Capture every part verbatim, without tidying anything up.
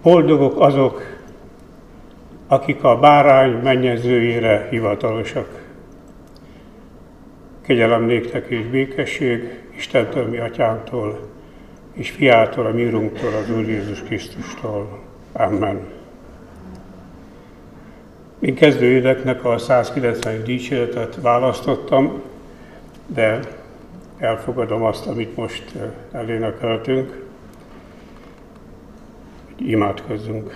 Boldogok azok, akik a bárány mennyezőjére hivatalosak. Kegyelem néktek és békesség Istentől, mi atyánktól, és fiától, a mi urunktól, az Úr Jézus Krisztustól. Amen. Én kezdőéneknek a százkilencvenedik dicséretet választottam, de elfogadom azt, amit most elénekeltünk. Imádkozzunk.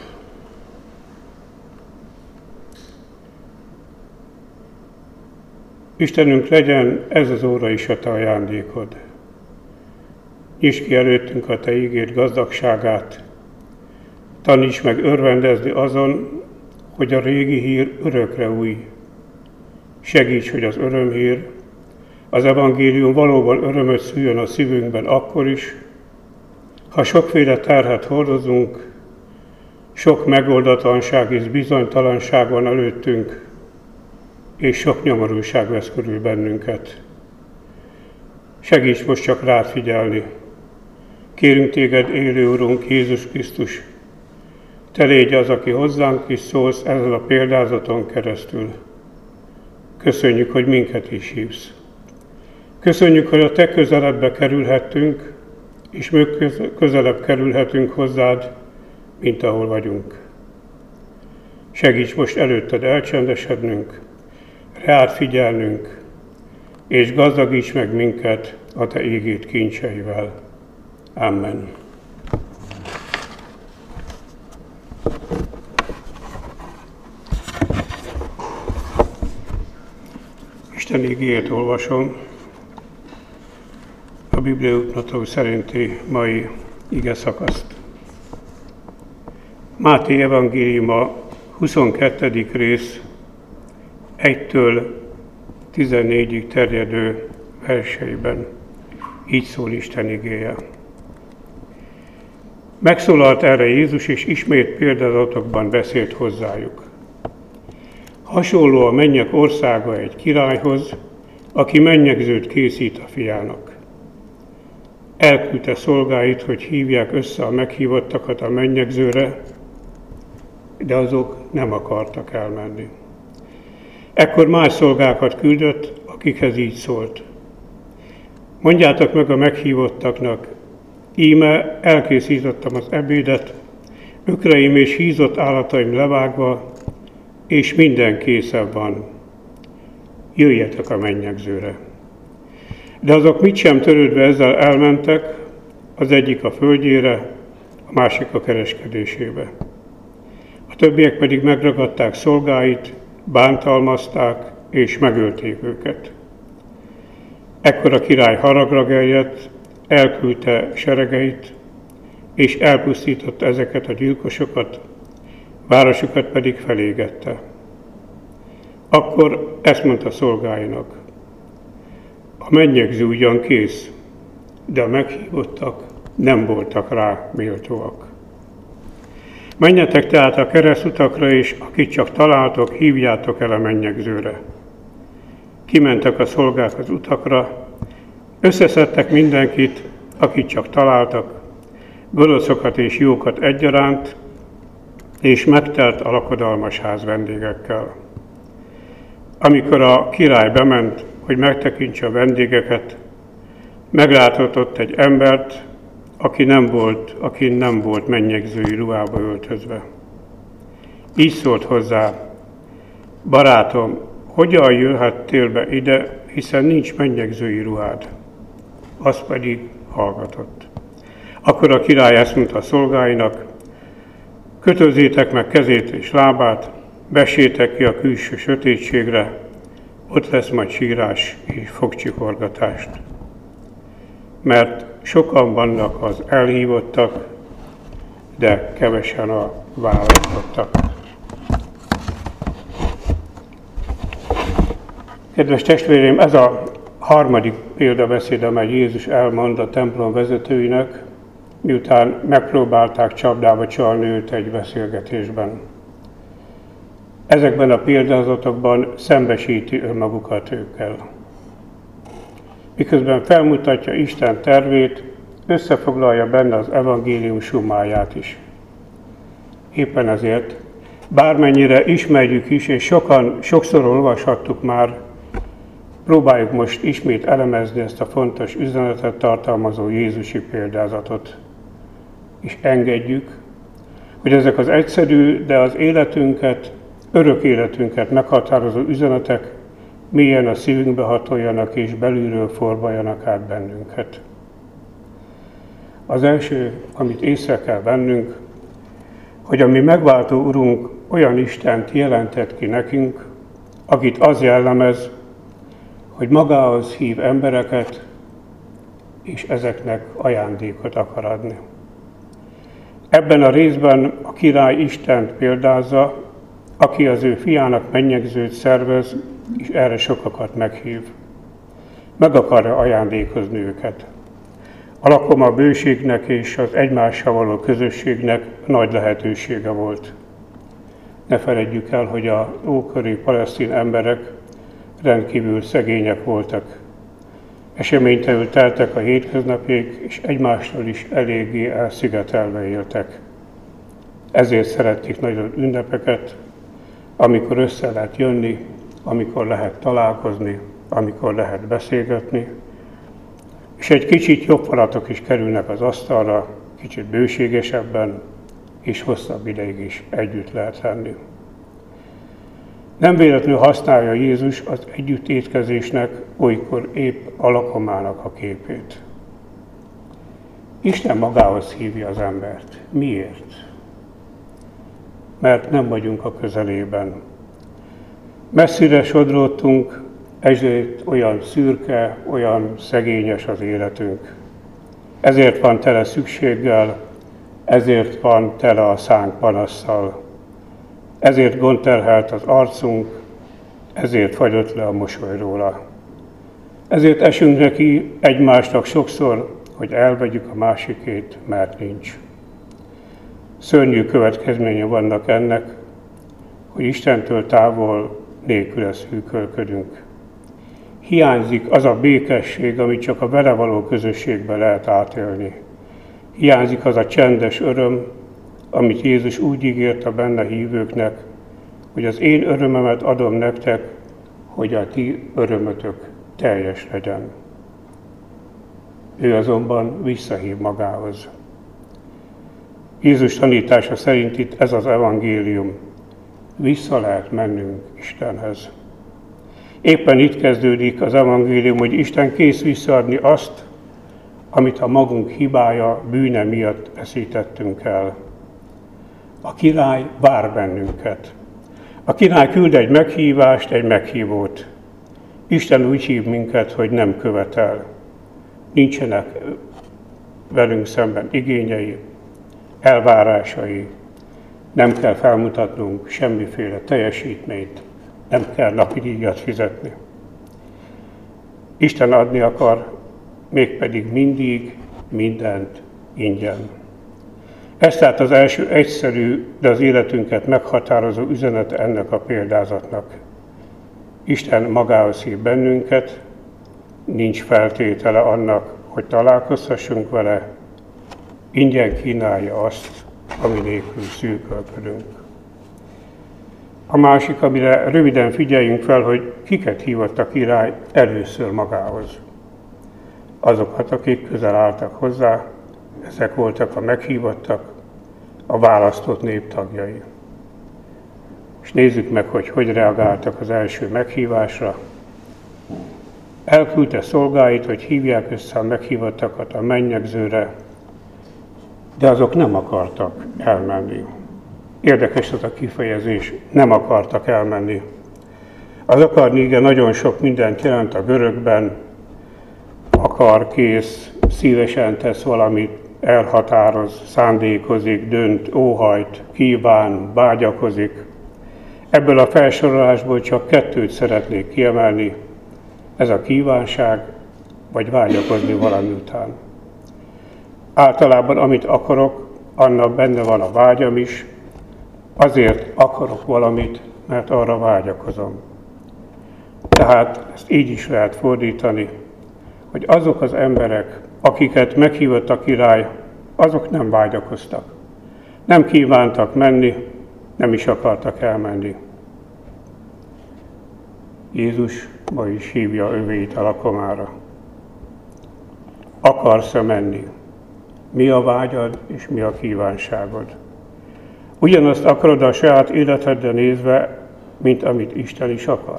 Istenünk, legyen ez az óra is a te ajándékod. Nyisd ki előttünk a te ígéd gazdagságát. Taníts meg örvendezni azon, hogy a régi hír örökre új. Segíts, hogy az örömhír, az evangélium valóban örömöt szüljön a szívünkben akkor is, ha sokféle terhet hordozunk, sok megoldatlanság és bizonytalanság van előttünk, és sok nyomorúság vesz körül bennünket. Segíts most csak rád figyelni. Kérünk téged, élő Urunk, Jézus Krisztus, te légy az, aki hozzánk is szólsz ezen a példázaton keresztül. Köszönjük, hogy minket is hívsz. Köszönjük, hogy a te közeledbe kerülhettünk, és még közelebb kerülhetünk hozzád, mint ahol vagyunk. Segíts most előtted elcsendesednünk, rád figyelnünk, és gazdagíts meg minket a te ígéd kincseivel. Amen. Isten ígéjét olvasom, a Biblia útmutató szerinti mai ige szakaszt. Máté evangéliuma huszonkettedik rész, egytől tizennégyig terjedő verseiben. Így szól Isten igéje. Megszólalt erre Jézus, és ismét példázatokban beszélt hozzájuk. Hasonló a mennyek országa egy királyhoz, aki mennyegzőt készít a fiának. Elküldte szolgáit, hogy hívják össze a meghívottakat a mennyegzőre, de azok nem akartak elmenni. Ekkor más szolgákat küldött, akikhez így szólt. Mondjátok meg a meghívottaknak, íme elkészítettem az ebédet, ökreim és hízott állataim levágva, és minden készen van. Jöjjetek a mennyegzőre. De azok mit sem törődve ezzel elmentek, az egyik a földjére, a másik a kereskedésébe. A többiek pedig megragadták szolgáit, bántalmazták és megölték őket. Ekkor a király haragra gerjedt, elküldte seregeit, és elpusztította ezeket a gyilkosokat, városukat pedig felégette. Akkor ezt mondta szolgáinak: a mennyegző ugyan kész, de a meghívottak nem voltak rá méltóak. Menjetek tehát a keresztutakra, és akit csak találtok, hívjátok el a mennyegzőre. Kimentek a szolgák az utakra, összeszedtek mindenkit, akit csak találtak, gonoszokat és jókat egyaránt, és megtelt a lakodalmas ház vendégekkel. Amikor a király bement, hogy megtekintse a vendégeket, meglátott ott egy embert, aki nem volt, aki nem volt mennyegzői ruhába öltözve. Így szólt hozzá: barátom, hogyan jöhettél be ide, hiszen nincs mennyegzői ruhád? Az pedig hallgatott. Akkor a király ezt mondta a szolgáinak: kötözzétek meg kezét és lábát, vessétek ki a külső sötétségre, ott lesz majd sírás és fogcsikorgatást. Mert sokan vannak az elhívottak, de kevesen a választottak. Kedves testvéreim, ez a harmadik példabeszéd, amely Jézus elmond a templom vezetőinek, miután megpróbálták csapdába csalni őt egy beszélgetésben. Ezekben a példázatokban szembesíti önmagukat őkkel. Miközben felmutatja Isten tervét, összefoglalja benne az evangélium summáját is. Éppen ezért, bármennyire ismerjük is, és sokan, sokszor olvashattuk már, próbáljuk most ismét elemezni ezt a fontos üzenetet tartalmazó jézusi példázatot. És engedjük, hogy ezek az egyszerű, de az életünket, örök életünket meghatározó üzenetek mélyen a szívünkbe hatoljanak és belülről forbaljanak át bennünket. Az első, amit észre kell vennünk, hogy a mi megváltó Urunk olyan Istent jelentett ki nekünk, akit az jellemez, hogy magához hív embereket, és ezeknek ajándékot akar adni. Ebben a részben a király Istent példázza, aki az ő fiának mennyegzőt szervez, és erre sokakat meghív. Meg akarja ajándékozni őket. A lakoma bőségnek és az egymással való közösségnek nagy lehetősége volt. Ne feledjük el, hogy a ókori palesztin emberek rendkívül szegények voltak. Eseménytelenül teltek a hétköznapjaik, és egymástól is eléggé elszigetelve éltek. Ezért szerették nagyon ünnepeket, amikor össze lehet jönni, amikor lehet találkozni, amikor lehet beszélgetni, és egy kicsit jobb falatok is kerülnek az asztalra, kicsit bőségesebben, és hosszabb ideig is együtt lehet lenni. Nem véletlenül használja Jézus az együtt étkezésnek olykor épp a lakomának a képét. Isten magához hívja az embert. Miért? Mert nem vagyunk a közelében. Messzire sodródtunk, ezért olyan szürke, olyan szegényes az életünk. Ezért van tele szükséggel, ezért van tele a szánk panasszal. Ezért gondterhelt az arcunk, ezért fagyott le a mosoly róla. Ezért esünk neki egymásnak sokszor, hogy elvegyük a másikét, mert nincs. Szörnyű következménye vannak ennek, hogy Istentől távol nélküle szűkölködünk. Hiányzik az a békesség, amit csak a vele való közösségben lehet átélni. Hiányzik az a csendes öröm, amit Jézus úgy ígért a benne hívőknek, hogy az én örömömet adom nektek, hogy a ti örömötök teljes legyen. Ő azonban visszahív magához. Jézus tanítása szerint itt ez az evangélium. Vissza lehet mennünk Istenhez. Éppen itt kezdődik az evangélium, hogy Isten kész visszaadni azt, amit a magunk hibája, bűne miatt veszítettünk el. A király vár bennünket. A király küld egy meghívást, egy meghívót. Isten úgy hív minket, hogy nem követel. Nincsenek velünk szemben igényei, elvárásai. Nem kell felmutatnunk semmiféle teljesítményt, nem kell napi díjat fizetni. Isten adni akar, mégpedig mindig, mindent ingyen. Ez tehát az első egyszerű, de az életünket meghatározó üzenet ennek a példázatnak. Isten magához hív bennünket, nincs feltétele annak, hogy találkozhassunk vele, ingyen kínálja azt, ami nélkül szűkölködünk. A másik, amire röviden figyeljünk fel, hogy kiket hívott a király először magához. Azokat, akik közel álltak hozzá, ezek voltak a meghívottak, a választott nép tagjai. És nézzük meg, hogy hogy reagáltak az első meghívásra. Elküldte szolgáit, hogy hívják össze a meghívottakat a mennyegzőre, de azok nem akartak elmenni. Érdekes az a kifejezés, nem akartak elmenni. Az akarni igen nagyon sok mindent jelent a görögben, akar, kész, szívesen tesz valamit, elhatároz, szándékozik, dönt, óhajt, kíván, vágyakozik. Ebből a felsorolásból csak kettőt szeretnék kiemelni, ez a kívánság, vagy vágyakozni valami után. Általában, amit akarok, annak benne van a vágyam is, azért akarok valamit, mert arra vágyakozom. Tehát ezt így is lehet fordítani, hogy azok az emberek, akiket meghívott a király, azok nem vágyakoztak. Nem kívántak menni, nem is akartak elmenni. Jézus ma is hívja övéit a lakomára. Akarsz-e menni? Mi a vágyad és mi a kívánságod? Ugyanazt akarod a saját életedre nézve, mint amit Isten is akar?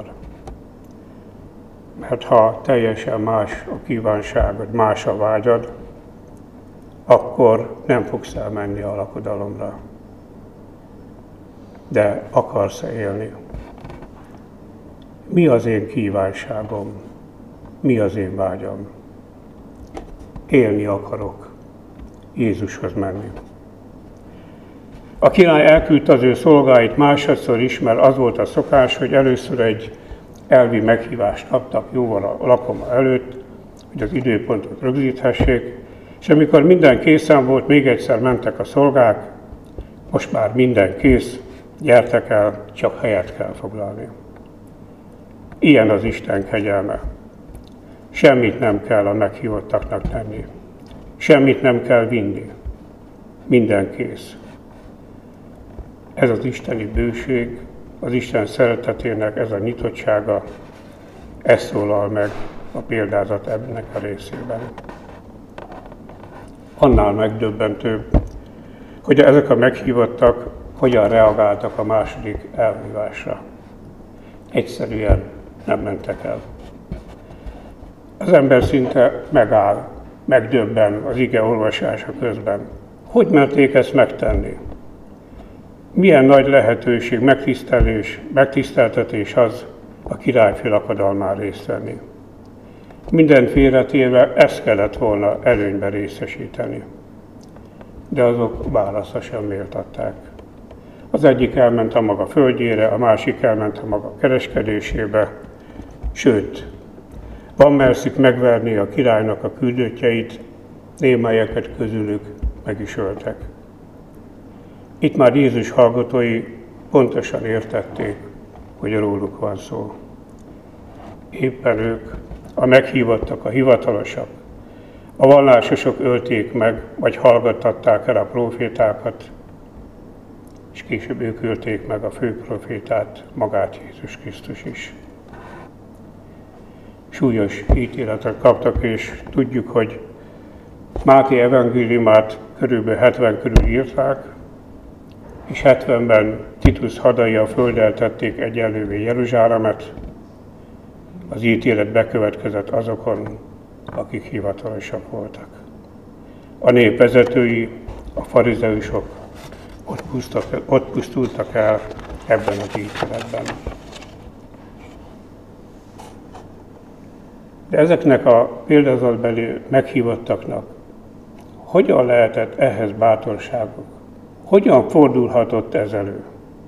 Mert ha teljesen más a kívánságod, más a vágyad, akkor nem fogsz elmenni a lakodalomra. De akarsz-e élni? Mi az én kívánságom? Mi az én vágyam? Élni akarok, Jézushoz menni. A király elküldte az ő szolgáit másodszor is, mert az volt a szokás, hogy először egy elvi meghívást kaptak jóval a lakoma előtt, hogy az időpontot rögzíthessék, és amikor minden készen volt, még egyszer mentek a szolgák, most már minden kész, gyertek el, csak helyet kell foglalni. Ilyen az Isten kegyelme. Semmit nem kell a meghívottaknak tenni. Semmit nem kell vinni. Minden kész. Ez az isteni bőség, az Isten szeretetének ez a nyitottsága, ez szólal meg a példázat ennek a részében. Annál megdöbbentőbb, hogy ezek a meghívottak hogyan reagáltak a második elhívásra. Egyszerűen nem mentek el. Az ember szinte megáll, megdöbben az ige olvasása közben. Hogy merték ezt megtenni? Milyen nagy lehetőség, megtisztelés, megtiszteltetés az a királyfi lakodalmán részt venni. Minden félretéve ezt kellett volna előnyben részesíteni. De azok válasza sem méltatták. Az egyik elment a maga földjére, a másik elment a maga kereskedésébe, sőt, van merszik megverni a királynak a küldöttjeit, némelyeket közülük meg is öltek. Itt már Jézus hallgatói pontosan értették, hogy róluk van szó. Éppen ők, a meghívottak, a hivatalosak, a vallásosok ölték meg, vagy hallgattatták el a prófétákat, és később ők ölték meg a fő profétát, magát Jézus Krisztus is. Súlyos ítéletet kaptak, és tudjuk, hogy Máté evangéliumát körülbelül hetven körül írták, és hetvenben Titus hadai a földdel tették egyenlővé Jeruzsálemet. Az ítélet bekövetkezett azokon, akik hivatalosak voltak. A nép vezetői, a farizeusok ott, ott pusztultak el ebben az ítéletben. De ezeknek a példázatbeli meghívottaknak hogyan lehetett ehhez bátorságuk? Hogyan fordulhatott ez elő?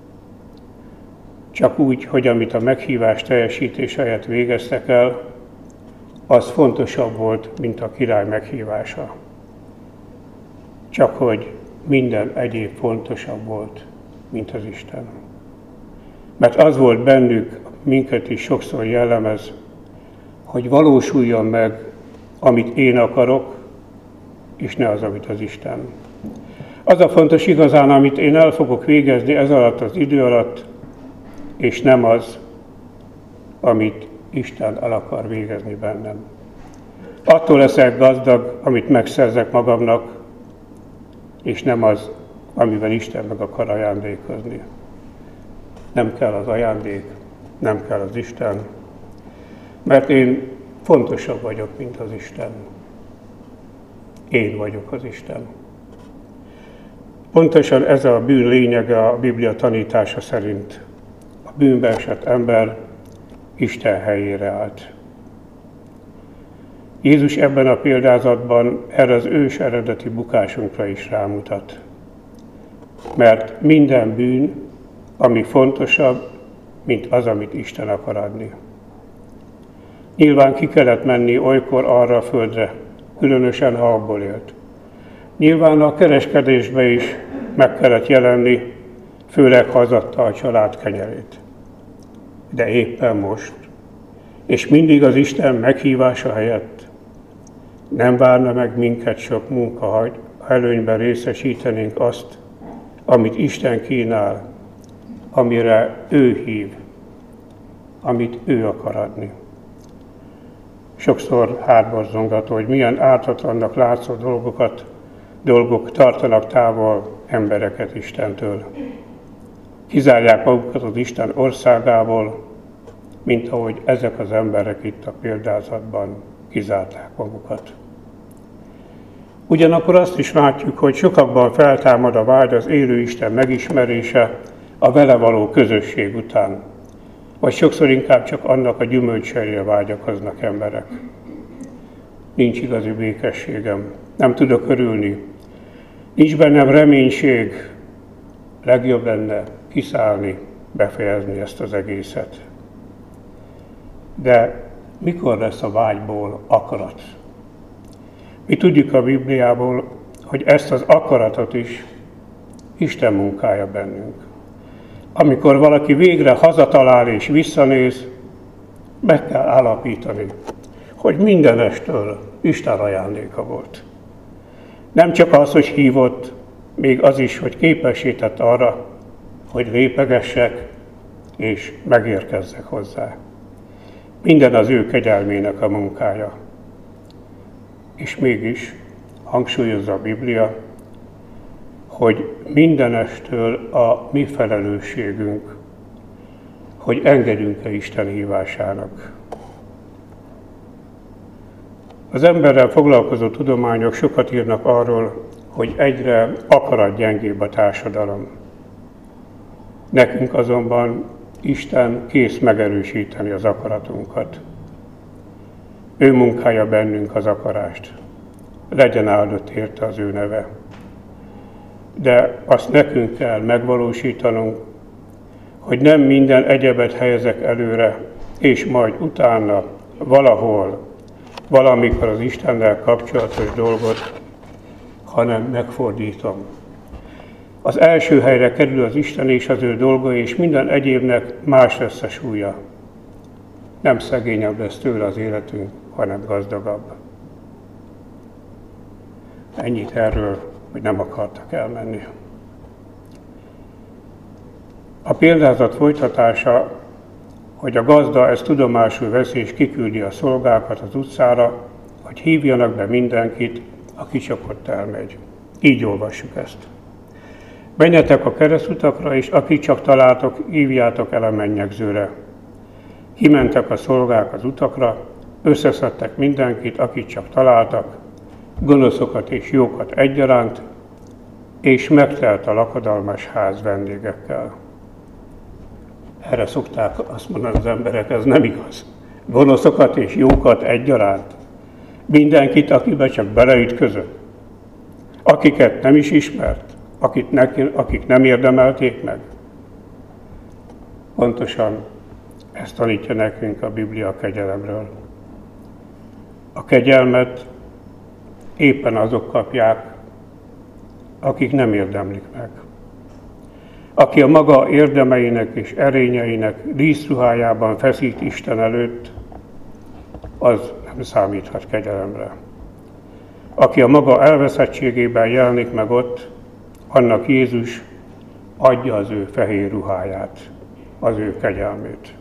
Csak úgy, hogy amit a meghívás teljesítése helyett végeztek el, az fontosabb volt, mint a király meghívása. Csak hogy minden egyéb fontosabb volt, mint az Isten. Mert az volt bennük, minket is sokszor jellemez, hogy valósuljon meg, amit én akarok, és ne az, amit az Isten. Az a fontos igazán, amit én el fogok végezni ez alatt az idő alatt, és nem az, amit Isten el akar végezni bennem. Attól leszek gazdag, amit megszerzek magamnak, és nem az, amivel Isten meg akar ajándékozni. Nem kell az ajándék, nem kell az Isten, mert én fontosabb vagyok, mint az Isten. Én vagyok az Isten. Pontosan ez a bűn lényege a Biblia tanítása szerint. A bűnbe esett ember Isten helyére állt. Jézus ebben a példázatban erre az ős eredeti bukásunkra is rámutat. Mert minden bűn, ami fontosabb, mint az, amit Isten akar adni. Nyilván ki kellett menni olykor arra a földre, különösen ha abból élt. Nyilván a kereskedésbe is meg kellett jelenni, főleg ha az adta a család kenyerét. De éppen most, és mindig az Isten meghívása helyett nem várna meg minket sok munka, ha előnyben részesítenénk azt, amit Isten kínál, amire ő hív, amit ő akar adni. Sokszor hátborzongató, hogy milyen ártatlannak látszó dolgokat, dolgok tartanak távol embereket Istentől. Kizárják magukat az Isten országából, mint ahogy ezek az emberek itt a példázatban kizárták magukat. Ugyanakkor azt is látjuk, hogy sokakban feltámad a vágy az élő Isten megismerése a vele való közösség után, vagy sokszor inkább csak annak a gyümölcseire vágyakoznak emberek. Nincs igazi békességem, nem tudok örülni, nincs bennem reménység, legjobb lenne kiszállni, befejezni ezt az egészet. De mikor lesz a vágyból akarat? Mi tudjuk a Bibliából, hogy ezt az akaratot is Isten munkája bennünk. Amikor valaki végre hazatalál és visszanéz, meg kell állapítani, hogy mindenestől Isten ajándéka volt. Nem csak az, hogy hívott, még az is, hogy képesített arra, hogy lépegessek és megérkezzek hozzá. Minden az ő kegyelmének a munkája. És mégis hangsúlyozza a Biblia, hogy mindenestől a mi felelősségünk, hogy engedjünk-e Isten hívásának. Az emberrel foglalkozó tudományok sokat írnak arról, hogy egyre akaratgyengébb a társadalom. Nekünk azonban Isten kész megerősíteni az akaratunkat. Ő munkálja bennünk az akarást. Legyen áldott érte az ő neve. De azt nekünk kell megvalósítanunk, hogy nem minden egyebet helyezek előre, és majd utána valahol, valamikor az Istennel kapcsolatos dolgot, hanem megfordítom. Az első helyre kerül az Isten és az ő dolga, és minden egyébnek más lesz a súlya. Nem szegényebb lesz tőle az életünk, hanem gazdagabb. Ennyit erről, hogy nem akartak elmenni. A példázat folytatása, hogy a gazda ezt tudomásul veszi és kiküldi a szolgákat az utcára, hogy hívjanak be mindenkit, aki csak ott elmegy. Így olvassuk ezt. Menjetek a keresztutakra, és akit csak találtok, hívjátok el a mennyegzőre. Kimentek a szolgák az utakra, összeszedtek mindenkit, akit csak találtak, gonoszokat és jókat egyaránt, és megtelt a lakodalmas ház vendégekkel. Erre szokták azt mondani az emberek, ez nem igaz. Gonoszokat és jókat egyaránt. Mindenkit, akiben csak beleütközött. Akiket nem is ismert, akit neki, akik nem érdemelték meg. Pontosan ezt tanítja nekünk a Biblia a kegyelemről. A kegyelmet éppen azok kapják, akik nem érdemlik meg. Aki a maga érdemeinek és erényeinek díszruhájában feszít Isten előtt, az nem számíthat kegyelemre. Aki a maga elveszettségében jelenik meg ott, annak Jézus adja az ő fehér ruháját, az ő kegyelmét.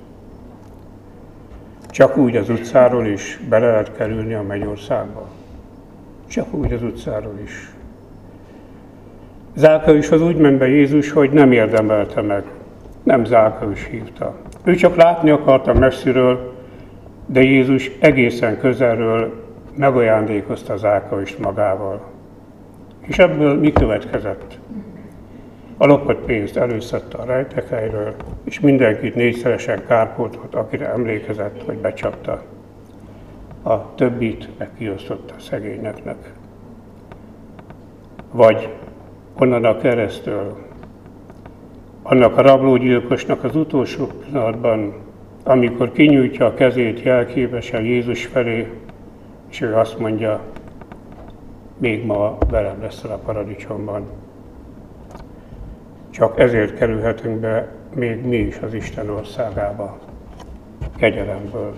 Csak úgy az utcáról is bele lehet kerülni a mennyországba. Csak úgy az utcáról is. Zákaiushoz úgy ment be Jézus, hogy nem érdemelte meg. Nem Zákaius hívta. Ő csak látni akarta messziről, de Jézus egészen közelről megajándékozta Zákaust magával. És ebből mi következett? A lopott pénzt előszedte a rejtekhelyről, és mindenkit négyszeresen kárpótolt, akire emlékezett, hogy becsapta. A többit meg kiosztotta a szegényeknek. Vagy onnan a keresztől, annak a rablógyilkosnak az utolsó pillanatban, amikor kinyújtja a kezét jelképesen Jézus felé, és ő azt mondja, még ma velem leszel a paradicsomban. Csak ezért kerülhetünk be még mi is az Isten országába, kegyelemből.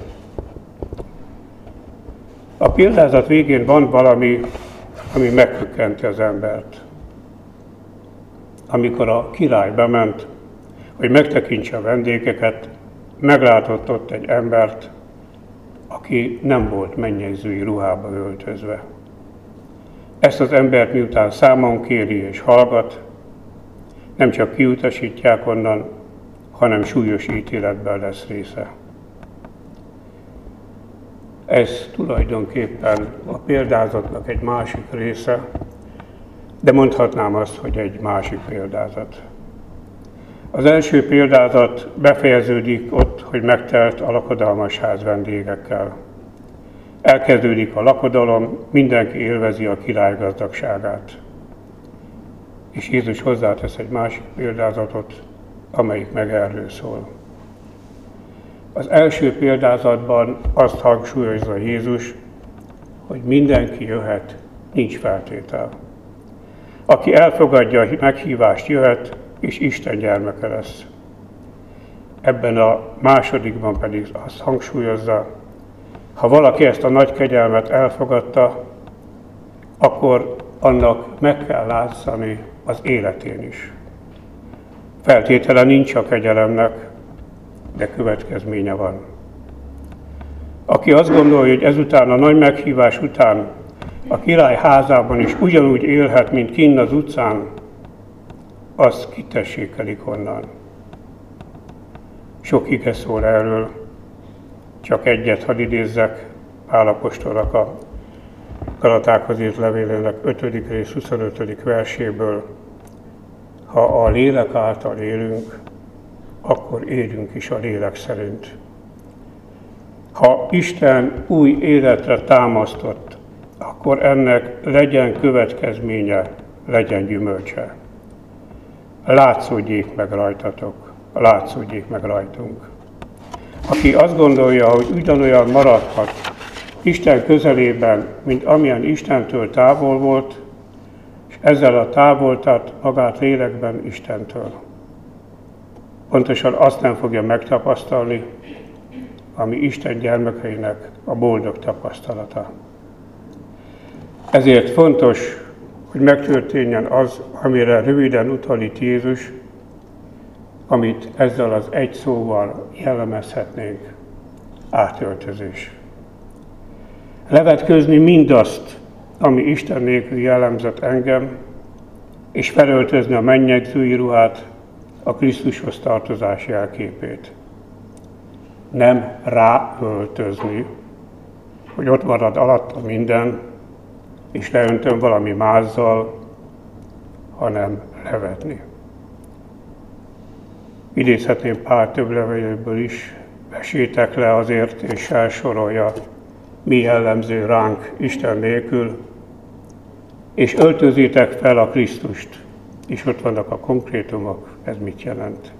A példázat végén van valami, ami meghökkenti az embert. amikor a király bement, hogy megtekintse a vendégeket, meglátott ott egy embert, aki nem volt mennyegzői ruhába öltözve. Ezt az embert miután számon kéri és hallgat, nem csak kiutasítják onnan, hanem súlyos ítéletben lesz része. Ez tulajdonképpen a példázatnak egy másik része, de mondhatnám azt, hogy egy másik példázat. Az első példázat befejeződik ott, hogy megtelt a lakodalmas ház vendégekkel. Elkezdődik a lakodalom, mindenki élvezi a király gazdagságát. És Jézus hozzátesz egy másik példázatot, amelyik meg erről szól. Az első példázatban azt hangsúlyozza Jézus, hogy mindenki jöhet, nincs feltétel. Aki elfogadja a meghívást, jöhet, és Isten gyermeke lesz. Ebben a másodikban pedig azt hangsúlyozza, ha valaki ezt a nagy kegyelmet elfogadta, akkor annak meg kell látszani az életén is. Feltétele nincs a kegyelemnek, de következménye van. Aki azt gondolja, hogy ezután a nagy meghívás után a király házában is ugyanúgy élhet, mint kinn az utcán, az kitessékelik onnan. Sok ige szól erről, csak egyet hadd idézzek, Pál apostolnak a Galatákhoz írt levélének ötödik rész huszonötödik verséből. Ha a lélek által élünk, akkor élünk is a lélek szerint. Ha Isten új életre támasztott, akkor ennek legyen következménye, legyen gyümölcse. Látszódjék meg rajtatok, látszódjék meg rajtunk. Aki azt gondolja, hogy ugyanolyan maradhat Isten közelében, mint amilyen Istentől távol volt, és ezzel a távoltat magát lélekben Istentől. Pontosan azt nem fogja megtapasztalni, ami Isten gyermekeinek a boldog tapasztalata. Ezért fontos, hogy megtörténjen az, amire röviden utal itt Jézus, amit ezzel az egy szóval jellemezhetnénk, átöltözés. Levetkőzni mindazt, ami Isten nélkül jellemzett engem, és felöltözni a mennyegzői ruhát, a Krisztushoz tartozás jelképét. Nem ráöltözni, hogy ott marad alatta minden, és leöntöm valami mázzal, hanem levetni. Idézhetném Pál több leveléből is, vesétek le azért, és felsorolja, mi jellemző ránk Isten nélkül, és öltözétek fel a Krisztust, és ott vannak a konkrétumok, ez mit jelent.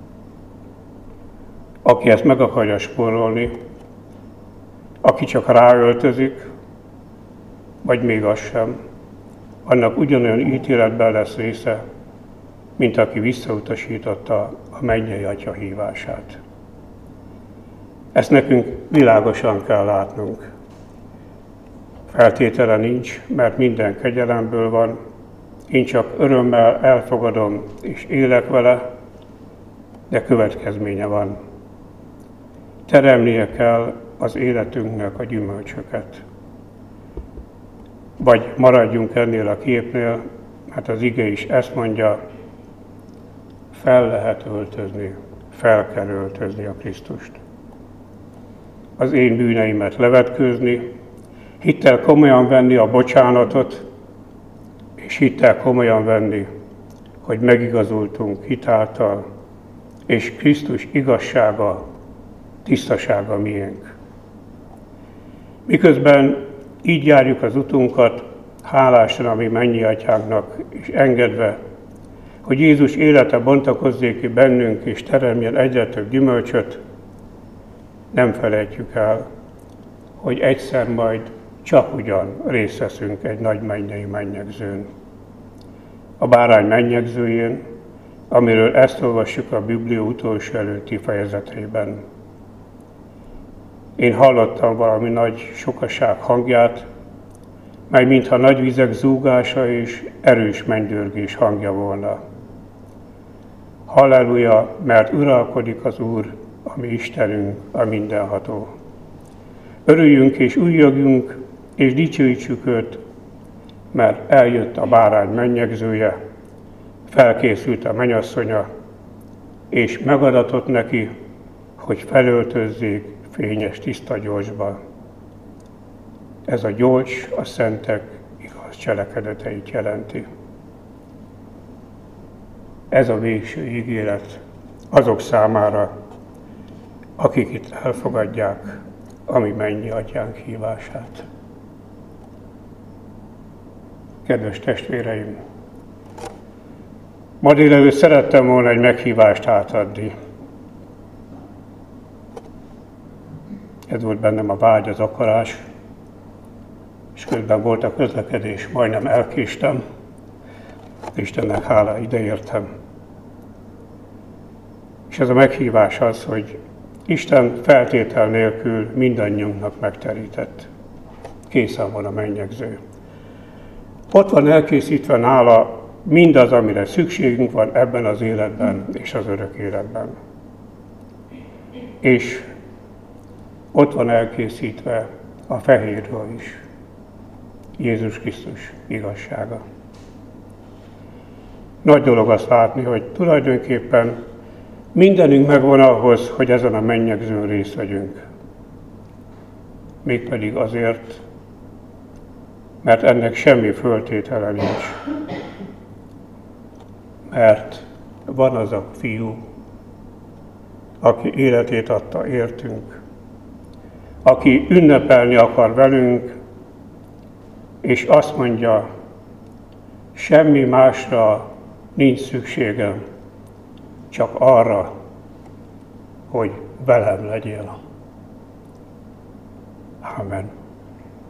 Aki ezt meg akarja spórolni, aki csak ráöltözik, vagy még az sem, annak ugyanolyan ítéletben lesz része, mint aki visszautasította a mennyei Atya hívását. Ezt nekünk világosan kell látnunk. Feltétele nincs, mert minden kegyelemből van, én csak örömmel elfogadom és élek vele, de következménye van. Teremnie kell az életünknek a gyümölcsöket. Vagy maradjunk ennél a képnél, hát az ige is ezt mondja, fel lehet öltözni, fel kell öltözni a Krisztust. Az én bűneimet levetkőzni, hittel komolyan venni a bocsánatot, és hittel komolyan venni, hogy megigazultunk hitáltal, és Krisztus igazsága, tisztasága miénk. Miközben így járjuk az utunkat, hálásan a mi mennyi atyánknak, és engedve, hogy Jézus élete bontakozzék ki bennünk, és teremjen egyre több gyümölcsöt, nem felejtjük el, hogy egyszer majd csak ugyan részt veszünk egy nagy mennyei mennyegzőn. A bárány mennyegzőjén, amiről ezt olvassuk a Biblia utolsó előtti fejezetében. Én hallottam valami nagy sokaság hangját, mely mintha nagy vizek zúgása és erős mennydörgés hangja volna. Halleluja, mert uralkodik az Úr, a mi Istenünk, a mindenható. Örüljünk és újjogjunk, és dicsőítsük őt, mert eljött a bárány mennyegzője, felkészült a mennyasszonya, és megadatott neki, hogy felöltözzék fényes tiszta gyolcsba. Ez a gyolcs a szentek igaz cselekedeteit jelenti. Ez a végső ígéret azok számára, akik itt elfogadják a mi mennyi atyánk hívását. Kedves testvéreim! Ma délelőtt szerettem volna egy meghívást átadni. Ez volt bennem a vágy, az akarás, és közben volt a közlekedés, majdnem elkéstem. Istennek hála, ideértem. És ez a meghívás az, hogy Isten feltétel nélkül mindannyiunknak megterített. Készen van a mennyegző. Ott van elkészítve nála mindaz, amire szükségünk van ebben az életben és az örök életben. És ott van elkészítve a fehérről is. Jézus Krisztus igazsága. Nagy dolog azt látni, hogy tulajdonképpen mindenünk megvan ahhoz, hogy ezen a mennyegzőn részt vegyünk. Mégpedig azért, mert ennek semmi föltétele nincs. Mert van az a fiú, aki életét adta értünk, aki ünnepelni akar velünk, és azt mondja, semmi másra nincs szükségem, csak arra, hogy velem legyél. Amen.